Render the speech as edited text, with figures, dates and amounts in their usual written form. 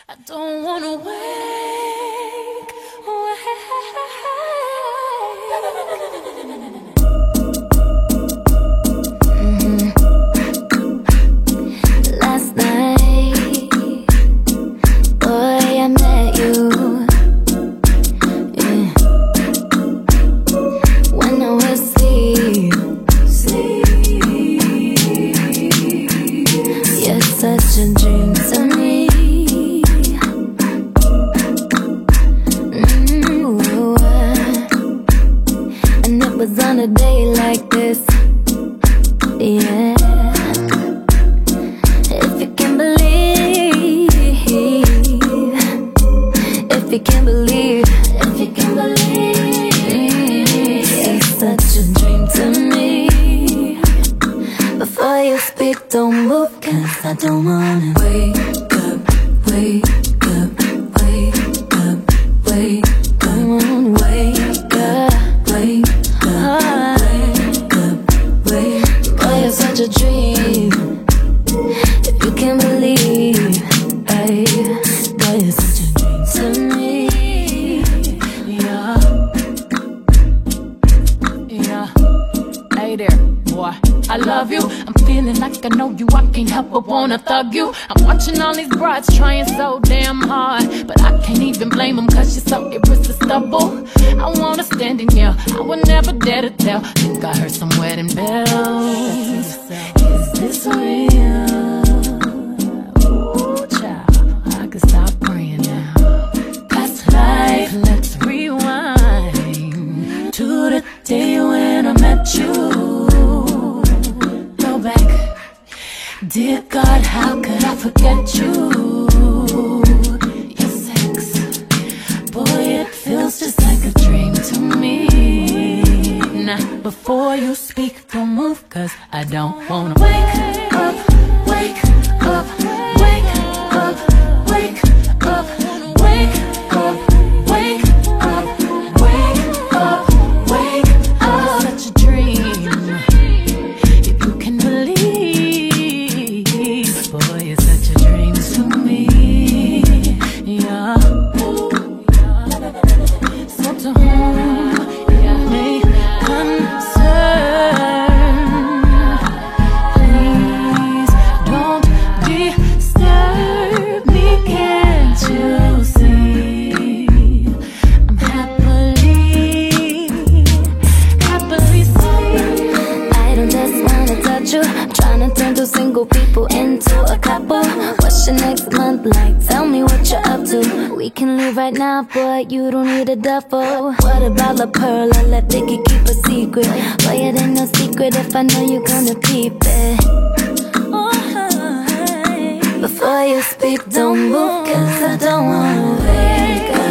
I don't wanna wake, Last night, boy, I met you. Yeah. When I was asleep, you're such a dream to me. And it was on a day like this, yeah. If you can believe, if you can believe, if you can believe, it's such a dream to me. Before you speak, don't move, 'cause I don't wanna wake up, wake up, wake up, wake up, wake up, wake up, wake up, wake up. Boy, you're such a dream. If you can believe, hey, boy, you're such a dream to me. Yeah, yeah. Hey there, boy, I love you. I'm feeling like I know you, I can't help but wanna thug you. I'm watching all these broads trying so damn hard, but I can't even blame them, 'cause you're so irresistible. I wanna stand in here, I would never dare to tell. Think I heard some wedding bells. Is this real? Ooh, child, I can stop praying now. Past life, let's rewind to the day when I met you. Go back. Dear God, how could I forget you? Your sex, boy, it feels just like a dream to me. Now, before you speak, don't move, 'cause I don't wanna wake up, wake up, wake up, wake up, wake up, wake up, wake up, wake up. Such a dream. If you can believe, boy, it's such a dream to me. Yeah. So to whom may concern, please don't disturb me. Can't you see? I'm happily asleep. I don't just wanna touch you, I'm trying to turn two single people into a couple. What's your next month like? Tell me what you're up to. We can leave right now, boy, you don't need a duffel. What about La Pearl? I let Vicky keep a secret. Boy, it ain't no secret if I know you're gonna keep it. Before you speak, don't move, 'cause I don't wanna wake up.